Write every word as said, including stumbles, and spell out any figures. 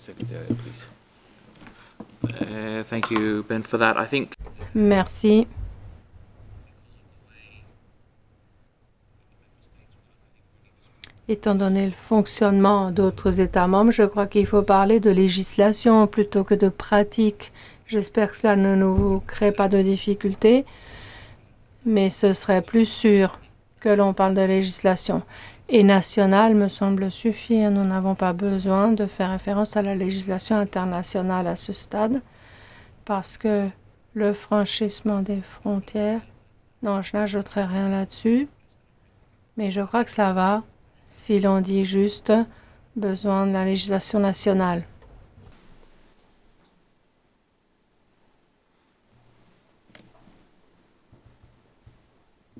Secretariat, please. Uh, thank you, Ben, for that. I think. Merci. Étant donné le fonctionnement d'autres États membres, je crois qu'il faut parler de législation plutôt que de pratique. J'espère que cela ne nous crée pas de difficultés, mais ce serait plus sûr que l'on parle de législation. Et nationale me semble suffire. Nous n'avons pas besoin de faire référence à la législation internationale à ce stade, parce que le franchissement des frontières, non, je n'ajouterai rien là-dessus, mais je crois que ça va si l'on dit juste besoin de la législation nationale.